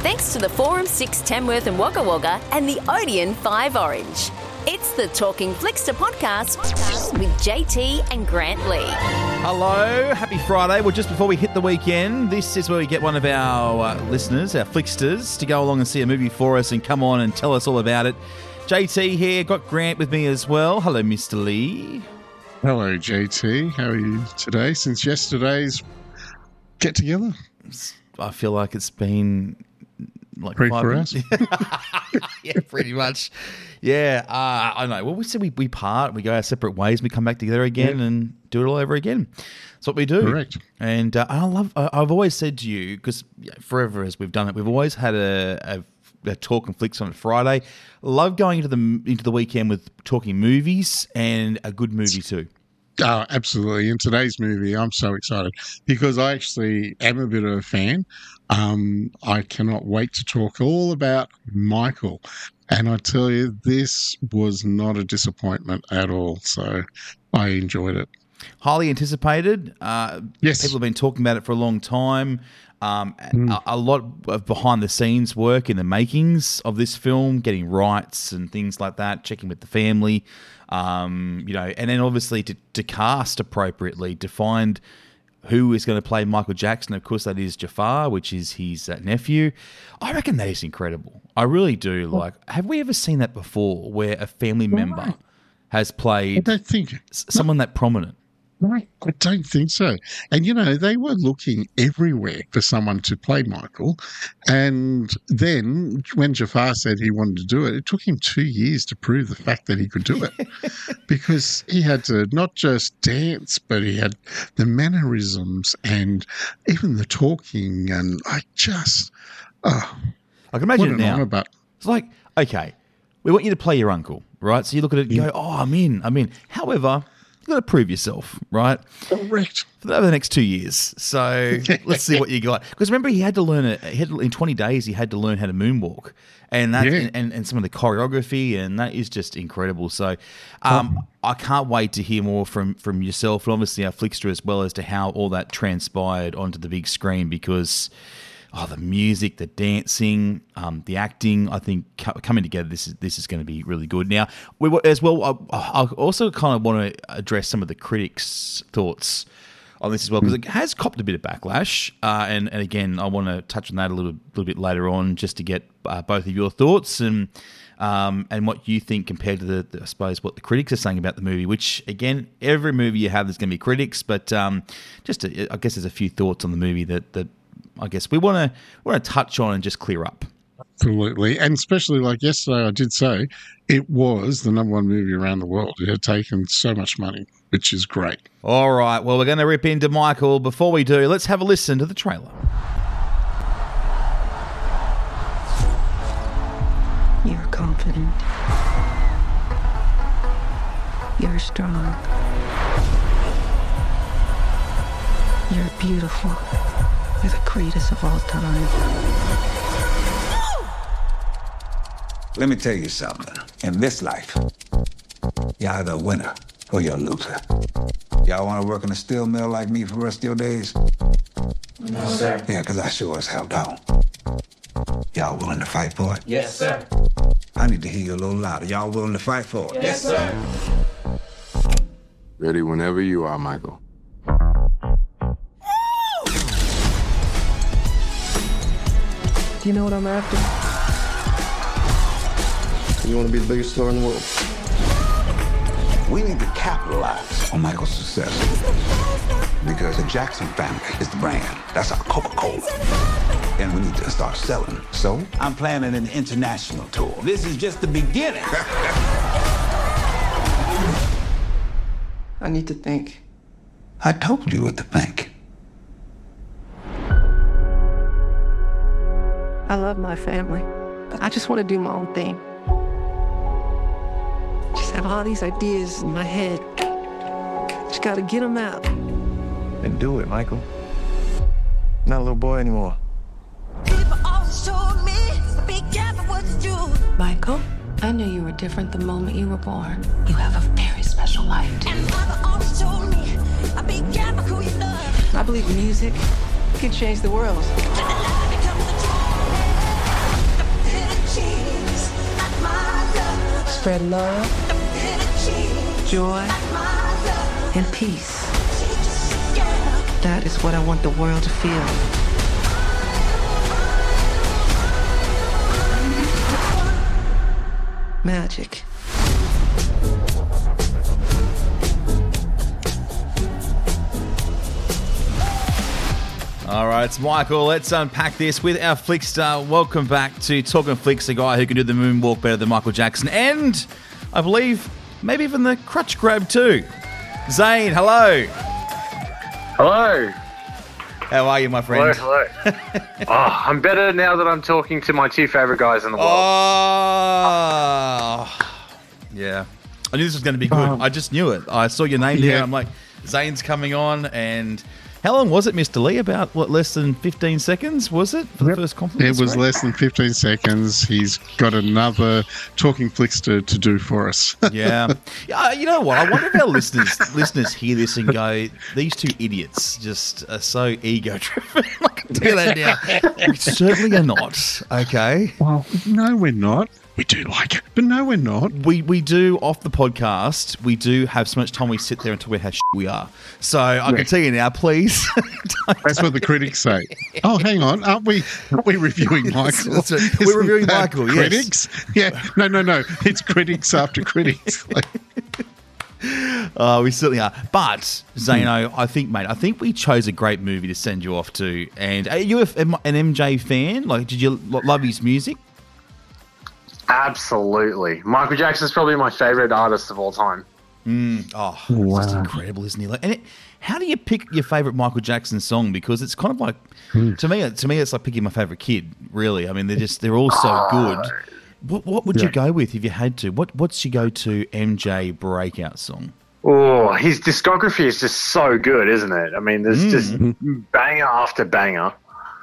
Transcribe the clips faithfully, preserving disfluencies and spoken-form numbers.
Thanks to the Forum six Tamworth and Wagga Wagga and the Odeon five Orange. It's the Talking Flickster podcast with J T and Grant Lee. Hello, happy Friday. Well, just before we hit the weekend, this is where we get one of our uh, listeners, our Flicksters, to go along and see a movie for us and come on and tell us all about it. J T here, got Grant with me as well. Hello, Mister Lee. Hello, J T. How are you today? Since yesterday's get together, I feel like it's been like Pretty five for minutes. us. Yeah, pretty much. Yeah, uh, I know. Well, we said we, we part, we go our separate ways, we come back together again yeah. and do it all over again. That's what we do. Correct. And uh, I love. I, I've always said to you, because forever as we've done it, we've always had a, a, a talk and flicks on a Friday. Love going into the into the weekend with talking movies and a good movie too. Oh, absolutely. In today's movie, I'm so excited because I actually am a bit of a fan. Um, I cannot wait to talk all about Michael. And I tell you, this was not a disappointment at all. So I enjoyed it. Highly anticipated. Uh, yes. People have been talking about it for a long time. Um, Mm. a, a lot of behind-the-scenes work in the makings of this film, getting rights and things like that, checking with the family, um, you know, and then obviously to, to cast appropriately, to find who is going to play Michael Jackson. Of course, that is Jafar, which is his uh, nephew. I reckon that is incredible. I really do. Like, have we ever seen that before, where a family member Right. has I played don't think. s- someone that prominent? I don't think so. And, you know, they were looking everywhere for someone to play Michael. And then when Jafar said he wanted to do it, it took him two years to prove the fact that he could do it. Because he had to not just dance, but he had the mannerisms and even the talking. And I just, oh, I can imagine what it an now. honour, but It's like, okay, we want you to play your uncle, right? So you look at it and Yeah. go, oh, I'm in, I'm in. However, you've got to prove yourself, right? correct. For the, over the next two years. So let's see what you got. Because remember, he had to learn it. He had, in twenty days, he had to learn how to moonwalk. And that, Yeah. and, and some of the choreography, and that is just incredible. So um, I can't wait to hear more from, from yourself and obviously our Flickster as well as to how all that transpired onto the big screen, because oh, the music, the dancing, um, the acting, I think co- coming together, this is this is going to be really good. Now, we wa- as well, I, I also kind of want to address some of the critics' thoughts on this as well, because it has copped a bit of backlash. Uh, and, and again, I want to touch on that a little, little bit later on, just to get uh, both of your thoughts and um, and what you think compared to the, the, I suppose, what the critics are saying about the movie, which, again, every movie you have, there's going to be critics, but um, just to, I guess there's a few thoughts on the movie that, that I guess we want to want to touch on and just clear up. Absolutely. And especially like yesterday, I did say it was the number one movie around the world. It had taken so much money, which is great. All right, well, we're going to rip into Michael. Before we do, let's have a listen to the trailer. You're confident. You're strong. You're beautiful. You're the greatest of all time. Let me tell you something. In this life, you're either a winner or you're a loser. Y'all want to work in a steel mill like me for the rest of your days? No, sir. Yeah, because I sure as hell don't. Y'all willing to fight for it? Yes, sir. I need to hear you a little louder. Y'all willing to fight for it? Yes, sir. Ready whenever you are, Michael. Do you know what I'm after? You want to be the biggest star in the world? We need to capitalize on Michael's success. Because the Jackson family is the brand. That's our Coca-Cola. And we need to start selling. So I'm planning an international tour. This is just the beginning. I need to think. I told you what to think. I love my family. I just want to do my own thing. Just have all these ideas in my head. Just got to get them out. Then do it, Michael. Not a little boy anymore. Michael, I knew you were different the moment you were born. You have a very special life, too. I believe music can change the world. spread love, joy, and peace. That is what I want the world to feel. Magic. All right, it's Michael. Let's unpack this with our Flickstar. Welcome back to Talking Flicks, the guy who can do the moonwalk better than Michael Jackson. And I believe maybe even the crutch grab too. Zane, hello. Hello. How are you, my friend? Hello, hello. oh, I'm better now that I'm talking to my two favourite guys in the world. Oh, yeah. I knew this was going to be good. Um, I just knew it. I saw your name yeah. there. I'm like, Zane's coming on. And how long was it, Mister Lee? About, what, less than fifteen seconds, was it, for the Yep. first compliment? It was less than fifteen seconds. He's got another Talking Flickster to do for us. Yeah. Yeah, you know what? I wonder if our listeners listeners hear this and go, these two idiots just are so ego-driven. I can tell you that now. We certainly are not, okay? Well, no, we're not. We do like it, but no, we're not. We we do, off the podcast, we do have so much time we sit there and talk about how shit we are. So I can tell you now, please. That's what the critics say. Oh, hang on. Aren't we, aren't we reviewing Michael? That's right. We're Isn't reviewing that Michael, yes. Critics? Yeah. No, no, no. It's critics after critics. Like, Oh, we certainly are. But, Zano, I think, mate, I think we chose a great movie to send you off to. And are you a, an M J fan? Like, did you love his music? Absolutely. Michael Jackson's probably my favourite artist of all time. Mm, oh, Wow. it's just incredible, isn't he? Like, and it, how do you pick your favourite Michael Jackson song? Because it's kind of like, to me, to me, it's like picking my favourite kid. Really, I mean, they're just they're all so good. What what would you go with if you had to? What what's your go to M J breakout song? Oh, his discography is just so good, isn't it? I mean, there's just banger after banger.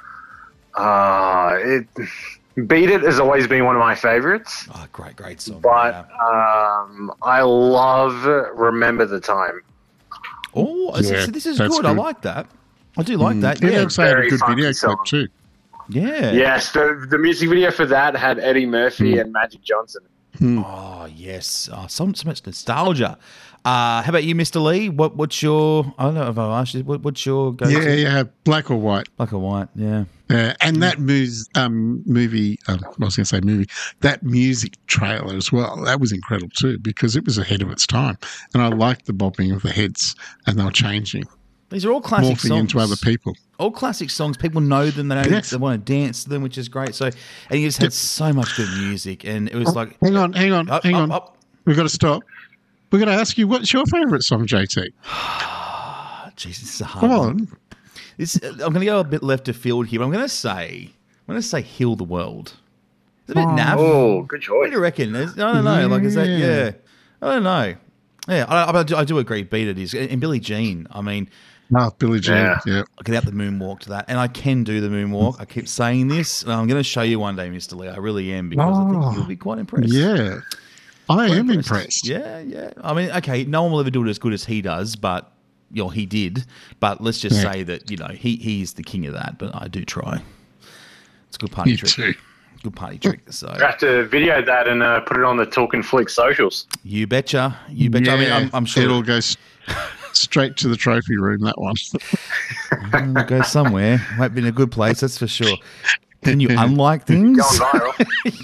Uh, it, Beat It has always been one of my favourites. Oh, great, great song. But yeah. um, I love Remember the Time. Oh, this, Yeah, is, this is that's good. I good. like that. I do like that. yeah, Yeah, also had a very good funky video song. clip too. yeah. Yes, the, the music video for that had Eddie Murphy and Magic Johnson. Oh yes, oh, so, so much nostalgia. Uh, how about you, Mister Lee? What what's your? I don't know if I asked you. What, what's your go? Yeah, yeah, black or white. Black or white? Yeah. Uh, and that mus- um, movie, um, I was going to say movie, that music trailer as well, that was incredible too, because it was ahead of its time. And I liked the bobbing of the heads, and they were changing, These are all classic morphing songs. into other people. All classic songs. People know them. They know Yes. they want to dance to them, which is great. So, and he just had so much good music, and it was like, Hang on, hang on, Up, hang up, on. up. We've got to stop. We're going to ask you, what's your favourite song, J T? Jeez, this is a hard Come one. on. This, I'm going to go a bit left of field here, but I'm going to say, I'm going to say "Heal the World." It's a bit naff. Oh, good What choice. do you reckon? Is- I don't know. Like, is that? Yeah. Yeah, I don't know. Yeah, I, I, do, I do agree. Beat It is, and Billie Jean. I mean, Oh, Billie Jean, Yeah. yeah. I get out the moonwalk to that, and I can do the moonwalk. I keep saying this, and I'm going to show you one day, Mister Lee. I really am, because I think Oh. you'll be quite impressed. Yeah. I Quite am impressed. Yeah, yeah. I mean, okay, no one will ever do it as good as he does, but you know, he did. But let's just Yeah. say that, you know, he he's the king of that. But I do try. It's a good party You trick. too. Good party trick. So I have to video that and uh, put it on the Talking Flick socials. you betcha, you betcha. I mean, I'm, I'm sure It'll go s- straight to the trophy room, that one. it'll go somewhere. Won't be in a good place, that's for sure. Can you unlike things? Going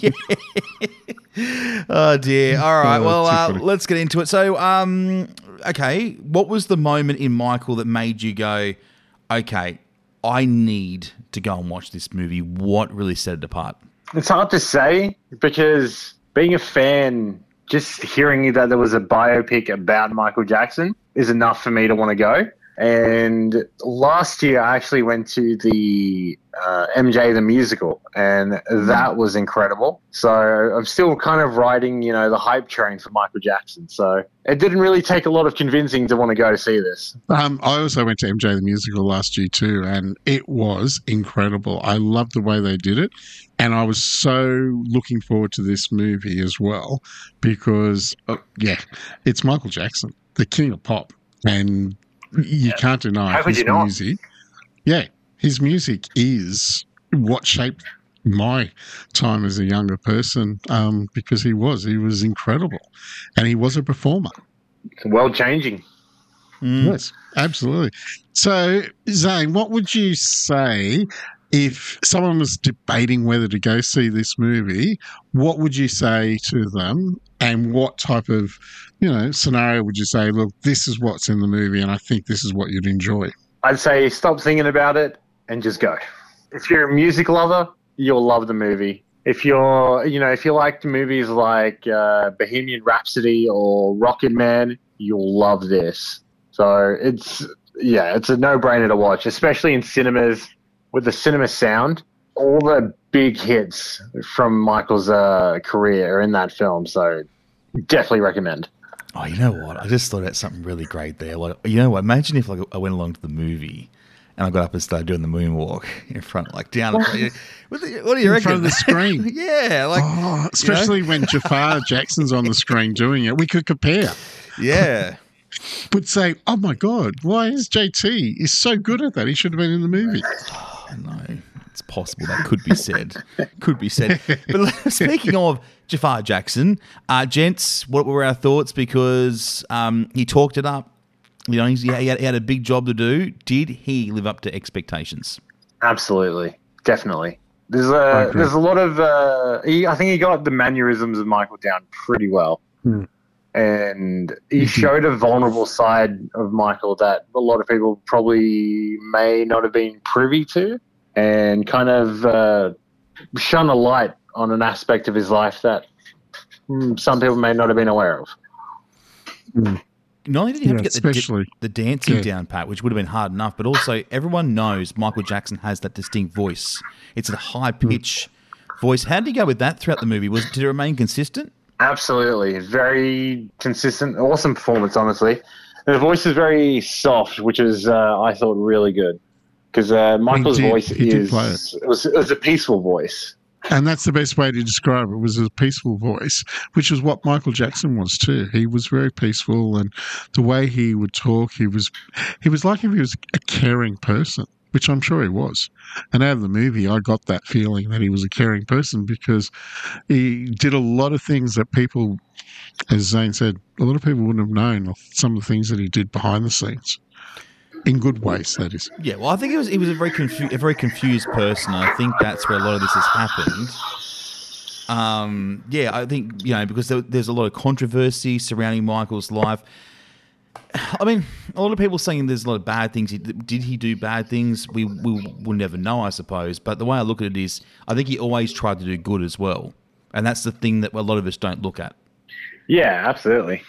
viral. Oh dear. All right. Oh, Well, too uh, funny. let's get into it. So, um, okay, what was the moment in Michael that made you go, okay, I need to go and watch this movie? What really set it apart? It's hard to say because being a fan, just hearing that there was a biopic about Michael Jackson is enough for me to want to go. And last year, I actually went to the uh, M J the musical, and that was incredible. So I'm still kind of riding, you know, the hype train for Michael Jackson. So it didn't really take a lot of convincing to want to go see this. Um, I also went to M J the Musical last year too, and it was incredible. I loved the way they did it, and I was so looking forward to this movie as well because, uh, yeah, it's Michael Jackson, the king of pop, and you can't deny How could his you not? music. Yeah, his music is what shaped my time as a younger person um, because he was. He was incredible. And he was a performer. World changing. Mm. Yes, absolutely. So, Zane, what would you say if someone was debating whether to go see this movie? What would you say to them, and what type of, you know, scenario would you say, look, this is what's in the movie and I think this is what you'd enjoy? I'd say stop thinking about it and just go. If you're a music lover, you'll love the movie. If you're, you know, if you like movies like uh, Bohemian Rhapsody or Rocket Man, you'll love this. So it's, yeah, it's a no-brainer to watch, especially in cinemas with the cinema sound. All the big hits from Michael's uh, career are in that film, so definitely recommend. Oh, you know what? I just thought about something really great there. Like, you know what? Imagine if like I went along to the movie and I got up and started doing the moonwalk in front, like down. What, what do you reckon? In front of the screen. Yeah, like oh, especially you know? when Jafar Jackson's on the screen doing it, we could compare. Yeah. Would say, oh my God, why is J T? He's so good at that. He should have been in the movie. Oh, no, it's possible that could be said. Could be said. But speaking of Jafar Jackson, uh, gents, what were our thoughts? Because um, he talked it up. You know, he had, he had a big job to do. Did he live up to expectations? Absolutely, definitely. There's a there's a lot of. Uh, he, I think he got the mannerisms of Michael down pretty well. Hmm. And he showed a vulnerable side of Michael that a lot of people probably may not have been privy to, and kind of uh, shone a light on an aspect of his life that mm, some people may not have been aware of. Mm. Not only did he have yeah, to get the, the dancing yeah. down pat, which would have been hard enough, but also everyone knows Michael Jackson has that distinct voice. It's a high-pitch mm. voice. How did he go with that throughout the movie? Was Did it remain consistent? Absolutely. Very consistent. Awesome performance, honestly. The voice is very soft, which is, uh, I thought, really good. Because uh, Michael's did, voice is it. It, was, it was a peaceful voice. And that's the best way to describe it, was a peaceful voice, which is what Michael Jackson was too. He was very peaceful, and the way he would talk, he was he was like if he was a caring person, which I'm sure he was. And out of the movie, I got that feeling that he was a caring person because he did a lot of things that people, as Zane said, a lot of people wouldn't have known of some of the things that he did behind the scenes. In good ways, that is. Yeah, well, I think he was he was a very confu- a very confused person. I think that's where a lot of this has happened. Um, yeah, I think, you know, because there, there's a lot of controversy surrounding Michael's life. I mean, a lot of people saying there's a lot of bad things. Did he do bad things? We we will never know, I suppose. But the way I look at it is, I think he always tried to do good as well, and that's the thing that a lot of us don't look at. Yeah, absolutely.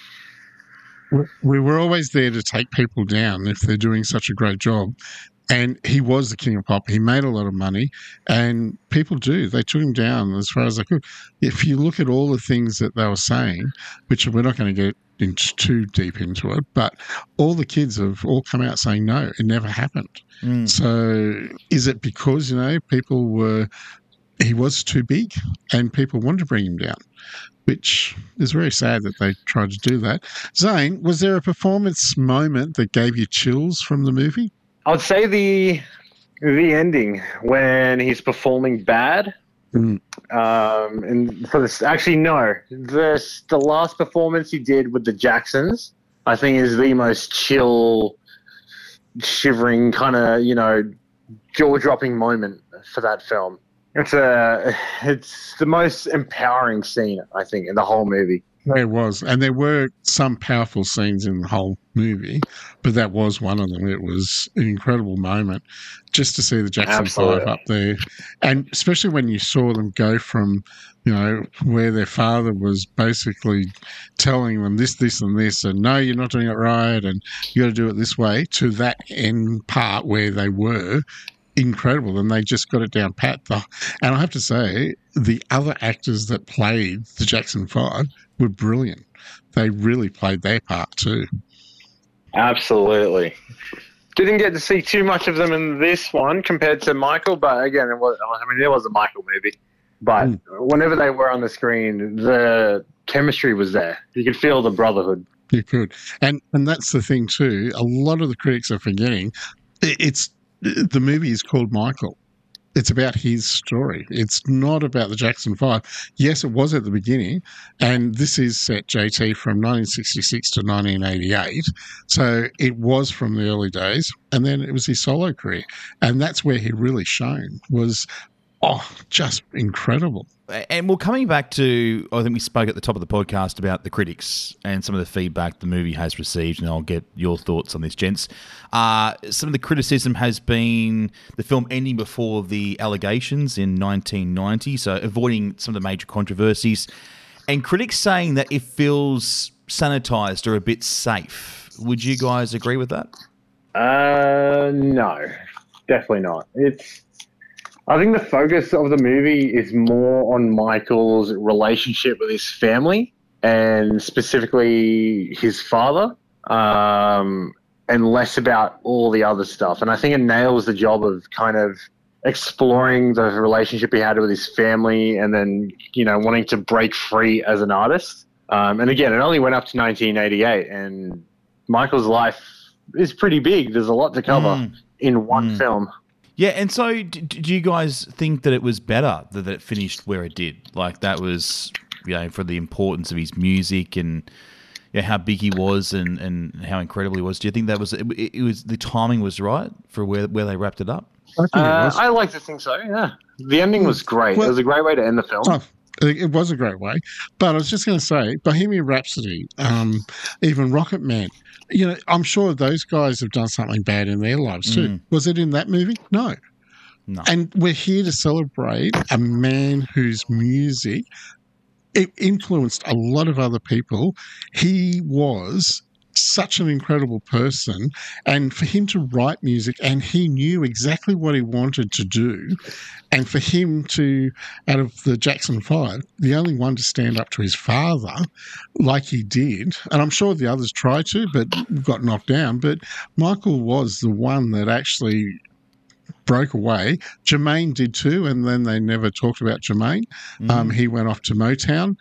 We were always there to take people down if they're doing such a great job. And he was the king of pop. He made a lot of money, and people do. They took him down as far as they could. If you look at all the things that they were saying, which we're not going to get into too deep into it, but all the kids have all come out saying, no, it never happened. Mm. So is it because, you know, people were, he was too big and people wanted to bring him down? Which is very sad that they tried to do that. Zane, was there a performance moment that gave you chills from the movie? I'd say the the ending when he's performing bad. Mm. Um, and for this, actually, no, the the last performance he did with the Jacksons, I think, is the most chill, shivering kind of, you know, jaw dropping moment for that film. It's a, it's the most empowering scene, I think, in the whole movie. There was, and there were some powerful scenes in the whole movie, but that was one of them. It was an incredible moment just to see the Jackson Five up there, and especially when you saw them go from, you know, where their father was basically telling them this, this, and this, and no, you're not doing it right, and you got to do it this way, to that end part where they were. Incredible, and they just got it down pat. And I have to say, the other actors that played the Jackson Five were brilliant. They really played their part too. Absolutely. Didn't get to see too much of them in this one compared to Michael, but again, it was, I mean, it was a Michael movie. But mm. whenever they were on the screen, the chemistry was there. You could feel the brotherhood. You could, and and that's the thing too. A lot of the critics are forgetting it's. The movie is called Michael. It's about his story. It's not about the Jackson Five. Yes, it was at the beginning, and this is set, J T, from nineteen sixty-six to nineteen eighty-eight. So it was from the early days, and then it was his solo career. And that's where he really shone, was, oh, just incredible. And well, coming back to, I think we spoke at the top of the podcast about the critics and some of the feedback the movie has received, and I'll get your thoughts on this, gents. Uh, some of the criticism has been the film ending before the allegations in nineteen ninety, so avoiding some of the major controversies, and critics saying that it feels sanitized or a bit safe. Would you guys agree with that? Uh, no, definitely not. It's I think the focus of the movie is more on Michael's relationship with his family and specifically his father, um, and less about all the other stuff. And I think it nails the job of kind of exploring the relationship he had with his family and then, you know, wanting to break free as an artist. Um, and again, it only went up to nineteen eighty-eight, and Michael's life is pretty big. There's a lot to cover mm. in one mm. film. Yeah, and so d- do you guys think that it was better that it finished where it did? Like that was, you know, for the importance of his music and you know, how big he was and, and how incredible he was. Do you think that was it, it was the timing was right for where where they wrapped it up? I, think uh, it was. I like to think so. Yeah, the ending was great. Well, it was a great way to end the film. Oh, it was a great way, but I was just going to say, Bohemian Rhapsody, um, even Rocket Man. You know, I'm sure those guys have done something bad in their lives too. Mm. Was it in that movie? No. No. And we're here to celebrate a man whose music it influenced a lot of other people. He was such an incredible person, and for him to write music, and he knew exactly what he wanted to do, and for him to, out of the Jackson Five, the only one to stand up to his father like he did, and I'm sure the others tried to but got knocked down, but Michael was the one that actually broke away. Jermaine did too, and then they never talked about Jermaine. Mm. Um, he went off to Motown,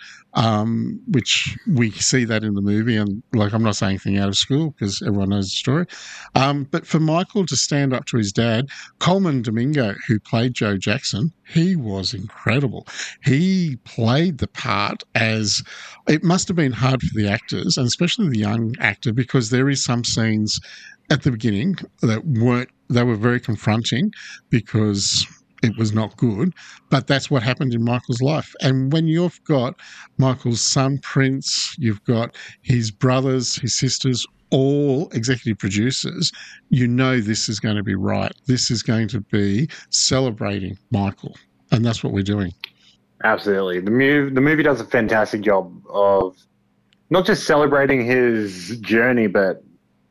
um, which we see that in the movie, and like I'm not saying anything out of school because everyone knows the story. Um, but for Michael to stand up to his dad, Coleman Domingo, who played Joe Jackson, he was incredible. He played the part as it must have been hard for the actors, and especially the young actor, because there is some scenes at the beginning that weren't, they were very confronting because it was not good, but that's what happened in Michael's life. And when you've got Michael's son, Prince, you've got his brothers, his sisters, all executive producers, you know this is going to be right. This is going to be celebrating Michael, and that's what we're doing. Absolutely. The movie, the movie does a fantastic job of not just celebrating his journey, but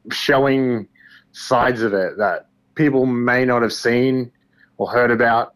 showing sides of it that people may not have seen or heard about,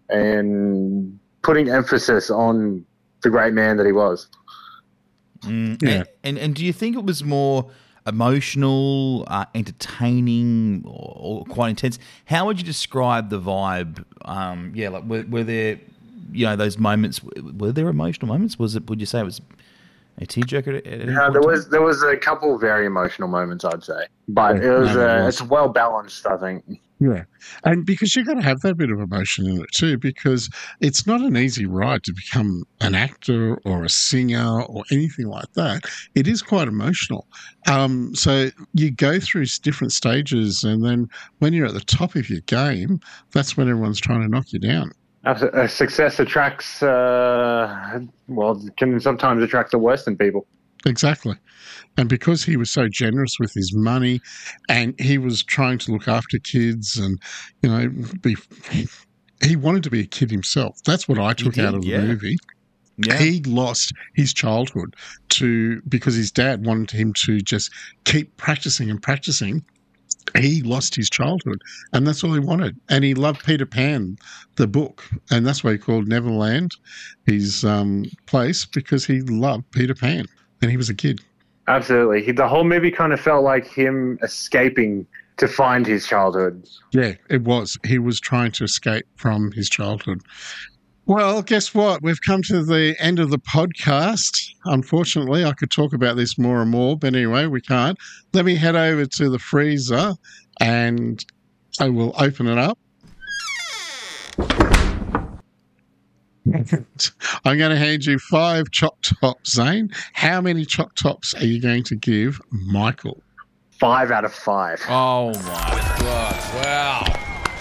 and putting emphasis on the great man that he was. Mm, yeah. and, and and do you think it was more emotional, uh, entertaining, or, or quite intense? How would you describe the vibe? Um, yeah, like were, were there, you know, those moments? Were there emotional moments? Was it? Would you say it was a tearjerker? At, at no, there was there was a couple very emotional moments, I'd say, but yeah, it was, no, uh, it was. It's well balanced, I think. Yeah, and because you've got to have that bit of emotion in it too, because it's not an easy ride to become an actor or a singer or anything like that. It is quite emotional. Um, so you go through different stages, and then when you're at the top of your game, that's when everyone's trying to knock you down. Uh, success attracts, uh, well, can sometimes attract the worst in people. Exactly. And because he was so generous with his money, and he was trying to look after kids, and, you know, be, he wanted to be a kid himself. That's what I took did, out of the yeah. movie. Yeah. He lost his childhood to because his dad wanted him to just keep practicing and practicing. He lost his childhood, and that's all he wanted. And he loved Peter Pan, the book, and that's why he called Neverland his um, place, because he loved Peter Pan, and he was a kid. Absolutely. He, the whole movie kind of felt like him escaping to find his childhood. Yeah, it was. He was trying to escape from his childhood. Well, guess what? We've come to the end of the podcast. Unfortunately, I could talk about this more and more, but anyway, we can't. Let me head over to the freezer and I will open it up. I'm going to hand you five chalk tops, Zane. How many chalk tops are you going to give Michael? Five out of five. Oh, my God. Wow.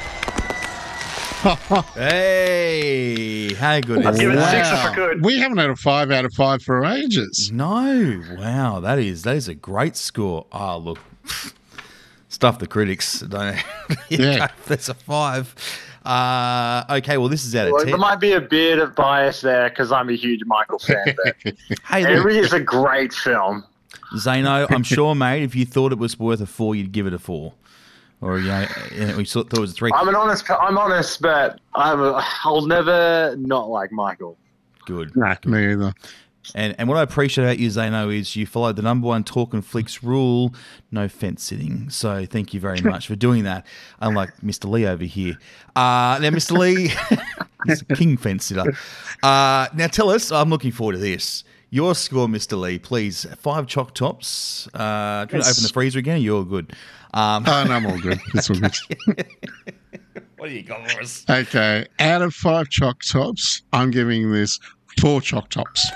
Hey, how good I'd is give it a that? six if I could. We haven't had a five out of five for ages. No, wow, that is that is a great score. Oh, look, stuff the critics. Don't Yeah. That's a five. Uh, okay, well, this is out of Well, ten. there might be a bit of bias there because I'm a huge Michael fan, but Hey, it look, is a great film. Zeno, I'm sure, mate, if you thought it was worth a four, you'd give it a four. Or, you know, we thought it was a three. I'm an honest. I'm honest, but I'm. A, I'll never not like Michael. Good. Nah, me either. And and what I appreciate about you, Zeno, is you followed the number one Talk and Flicks rule, no fence sitting. So thank you very much for doing that, unlike Mister Lee over here. Uh, now, Mister Lee, he's a king fence sitter. Uh, now, tell us, I'm looking forward to this. Your score, Mister Lee, please. Five chalk tops. Uh, do you want to open the freezer again? You're good. Um, Oh, no, I'm all good. It's all good. what do you got for us? Okay, out of five chalk tops, I'm giving this four chalk tops.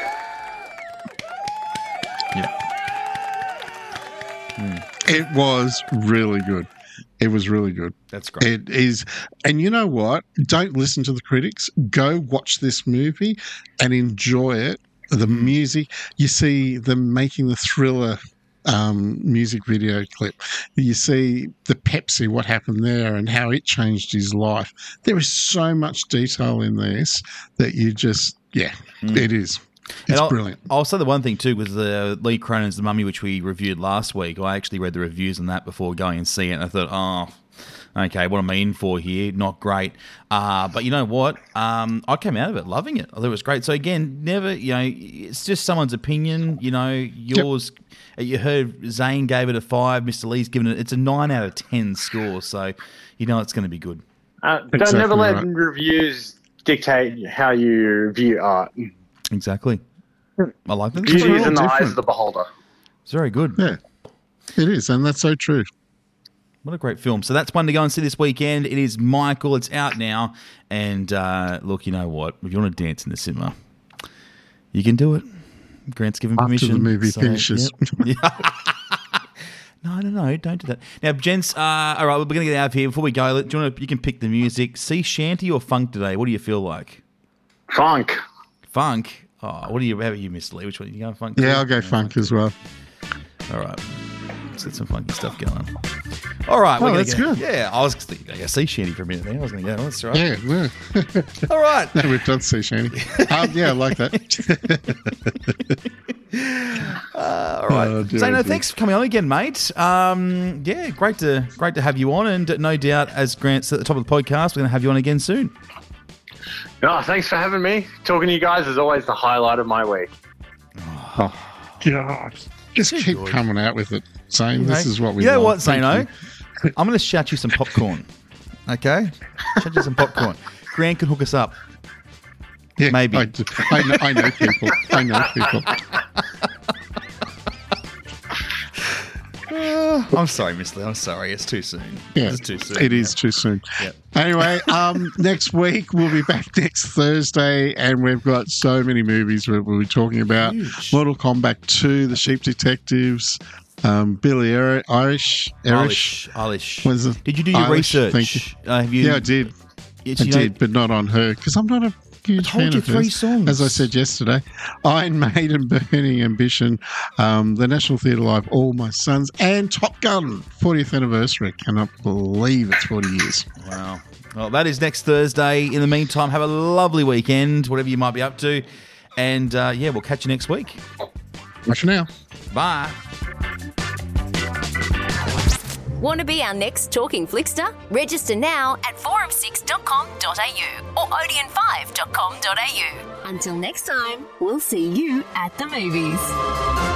Yeah. It was really good. It was really good. That's great. It is. And you know what? Don't listen to the critics. Go watch this movie and enjoy it. The music, you see them making the Thriller um, music video clip. You see the Pepsi, what happened there and how it changed his life. There is so much detail in this that you just, yeah, Mm. it is. And It's I'll, brilliant. I'll say the one thing too was the Lee Cronin's The Mummy, which we reviewed last week. I actually read the reviews on that before going and see it, and I thought, oh, okay, what am I in for here? Not great. Uh, but you know what? Um, I came out of it loving it. I thought it was great. So again, never, you know, it's just someone's opinion. You know, yours. Yep. You heard Zane gave it a five. Mister Lee's given it. It's a nine out of ten score. So you know it's going to be good. Uh, don't Exactly never let right. reviews dictate how you view art. Exactly. I like that. Beauty is all in the eyes different. of the beholder. It's very good. Yeah, it is. And that's so true. What a great film. So that's one to go and see this weekend. It is Michael. It's out now. And uh, look, you know what? If you want to dance in the cinema, you can do it. Grant's given After permission. the movie so, finishes. Yep. no, no, no. Don't do that. Now, gents, uh, all right, we're going to get out of here. Before we go, let- do you, want to, you can pick the music. Sea shanty or funk today? What do you feel like? Funk. Funk? Oh, what do you, how about you, Mister Lee? Which one? You going funk? Yeah, too? I'll go funk as well. All right. Let's get some funky stuff going. All right. Oh, we're gonna that's go, good. Yeah, I was thinking, I guess sea shanty for a minute there. I was going to go, that's all right. Yeah, yeah. All right. No, we've done sea shanty. Um, yeah, I like that. Uh, all right. Oh, dear, Zeno, dear. thanks for coming on again, mate. Um, yeah, great to great to have you on, and no doubt, as Grant's at the top of the podcast, we're going to have you on again soon. No, thanks for having me. Talking to you guys is always the highlight of my week. Oh, God. Just keep good. coming out with it, saying this Okay. is what we You know want. what, Thank Zeno? you. I'm going to shout you some popcorn. Okay, shout you some popcorn. Grant can hook us up. Yeah, Maybe. I, do. I, know, I know people. I know people. Uh, I'm sorry, Mister I'm sorry. It's too soon. Yeah, It's too soon. it is too soon. Yep. Anyway, um, next week we'll be back next Thursday, and we've got so many movies that we'll be talking about. Huge. Mortal Kombat two, The Sheep Detectives, um, Billy Irish, Irish, Eilish. Eilish. What is it? Did you do your Eilish, research? thank you. Uh, have you, Yeah, I did. It's, I you know, did, but not on her because I'm not a huge I told fan you of three hers. songs. As I said yesterday, Iron Maiden, Burning Ambition, um, the National Theatre Live, All My Sons, and Top Gun fortieth anniversary. Cannot believe it's forty years. Wow. Well, that is next Thursday. In the meantime, have a lovely weekend, whatever you might be up to. And uh, yeah, we'll catch you next week. Bye for now. Bye. Want to be our next Talking Flickster? Register now at forum six dot com dot a u or odeon five dot com dot a u. Until next time, we'll see you at the movies.